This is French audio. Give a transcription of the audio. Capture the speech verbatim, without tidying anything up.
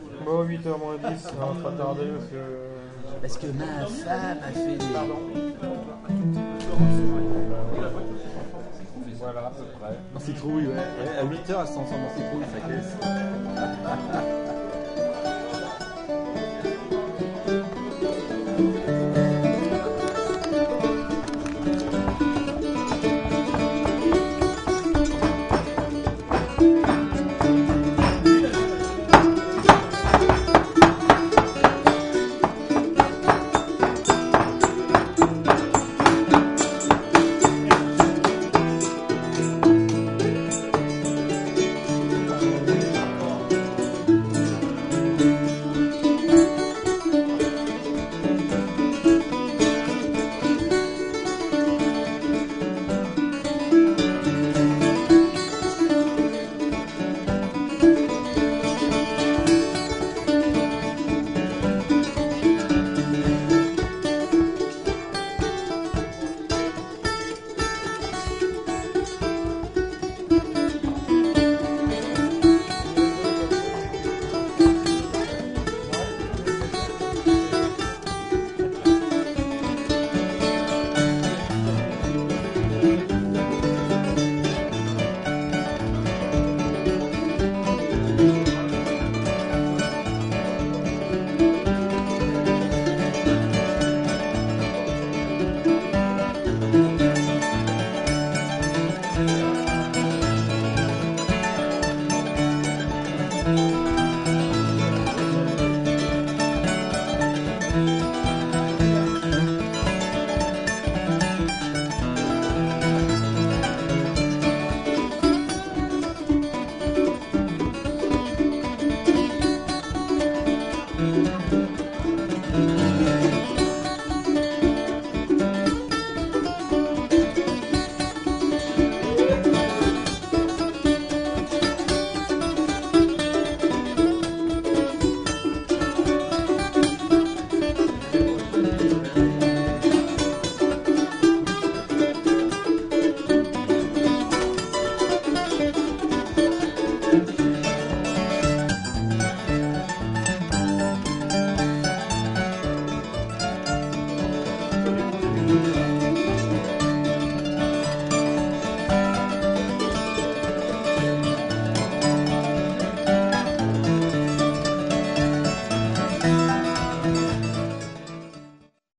Bon, huit heures moins dix, ça va pas tarder parce que. Parce que ma femme a fait des... Pardon. Voilà, à peu près. Dans ses trouilles, ouais. ouais. À huit heures, elle s'ensemble dans ses trouilles, sa caisse.